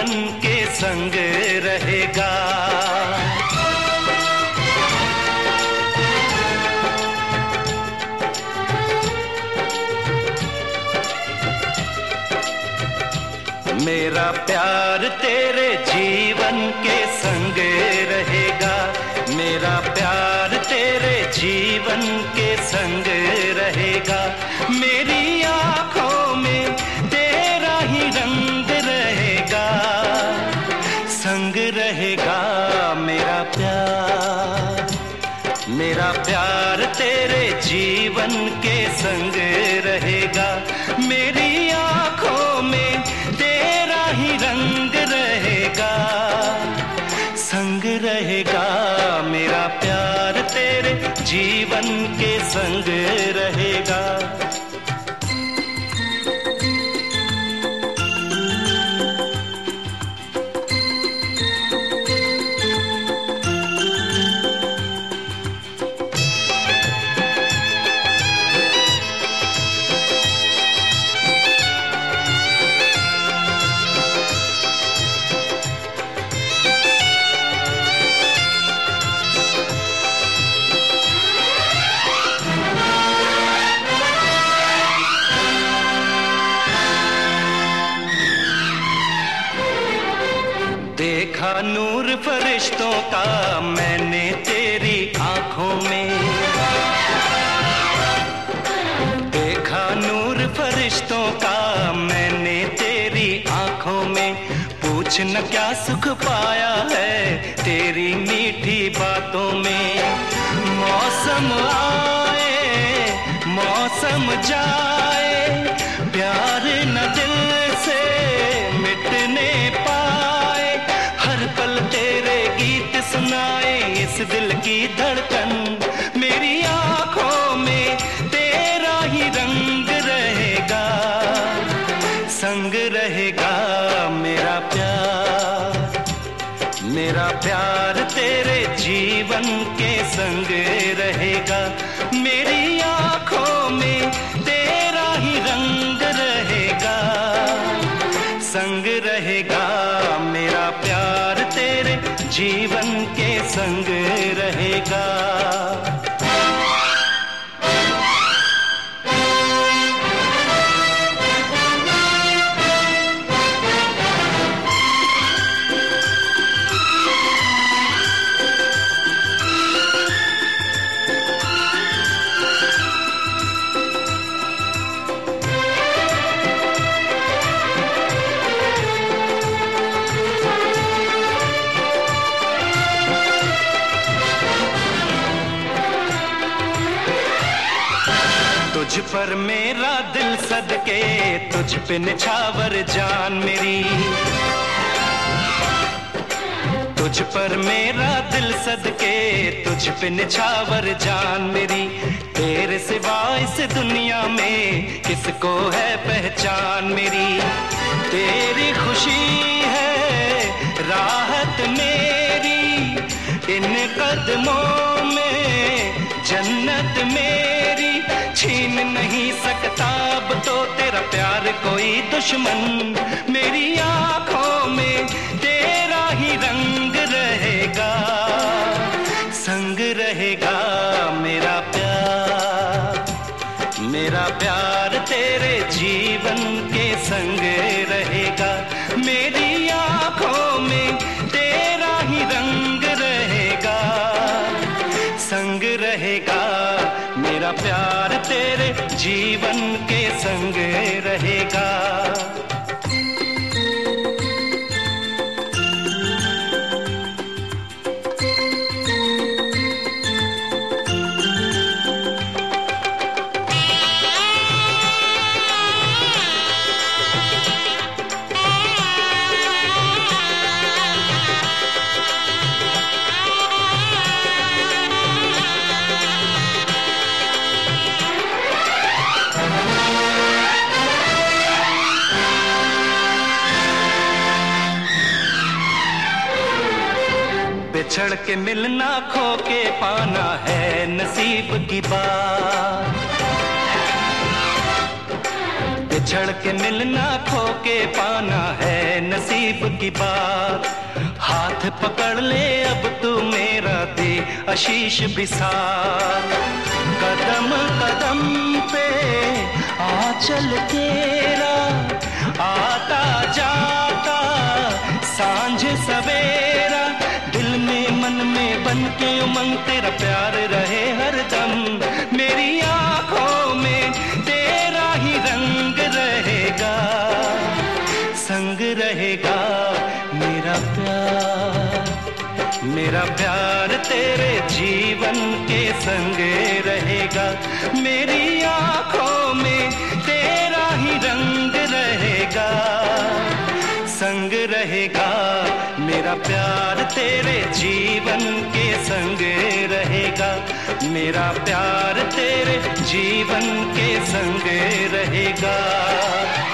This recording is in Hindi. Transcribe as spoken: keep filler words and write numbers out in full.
जीवन के संग रहेगा। मेरा प्यार तेरे जीवन के संग रहेगा, मेरा प्यार तेरे जीवन के संग रहेगा। मेरी आँखों में तेरा ही रंग रहेगा, संग रहेगा मेरा प्यार। मेरा प्यार तेरे जीवन के संग रहेगा, मेरी आँखों में तेरा ही रंग रहेगा, संग रहेगा मेरा प्यार तेरे जीवन के संग रहेगा। देखा नूर फरिश्तों का मैंने तेरी आंखों में, देखा नूर फरिश्तों का मैंने तेरी आंखों में। पूछ न क्या सुख पाया है तेरी मीठी बातों में। मौसम आए मौसम जाए, प्यार न दिल से मिटने पाए। हर पल तेरे गीत सुनाए इस दिल की धड़कन, मेरी आँखों में तेरा ही रंग रहेगा, संग रहेगा मेरा प्यार। मेरा प्यार तेरे जीवन के संग रहेगा, मेरी आँखों में तेरा ही रंग रहेगा, संग रहेगा मेरा प्यार तेरे जीवन के संग रहेगा। तुझ पर मेरा दिल सदके, तुझ पे निछावर जान मेरी। तुझ पर मेरा दिल सदके, तुझ पे निछावर जान मेरी। तेरे सिवा इस दुनिया में किसको है पहचान मेरी। तेरी खुशी है राहत मेरी, इन कदमों में जन्नत मेरी। छीन नहीं सकता अब तो तेरा प्यार कोई दुश्मन, मेरी आँखों में तेरा ही रंग रहेगा, संग रहेगा मेरा प्यार। मेरा प्यार तेरे जीवन के संग रहेगा, मेरी आँखों में तेरा ही रंग रहेगा, संग रहेगा मेरा प्यार तेरे जीवन के संग रहेगा। बिछड़ के मिलना खो के पाना है नसीब की बात। बिछड़ के मिलना खो के पाना है नसीब की बात। हाथ पकड़ ले अब तू मेरा, दे आशीष भी साथ। कदम कदम पे आंचल तेरा, आता जाता सांझ सवेरा। दिल में मन में बन के उमंग, तेरा प्यार रहे हरदम। मेरी आंखों में तेरा ही रंग रहेगा, संग रहेगा मेरा प्यार। मेरा प्यार तेरे जीवन के संग रहेगा। मेरी आंखों में तेरा ही रंग रहेगा, संग रहेगा मेरा प्यार तेरे जीवन के संग रहेगा। मेरा प्यार तेरे जीवन के संग रहेगा।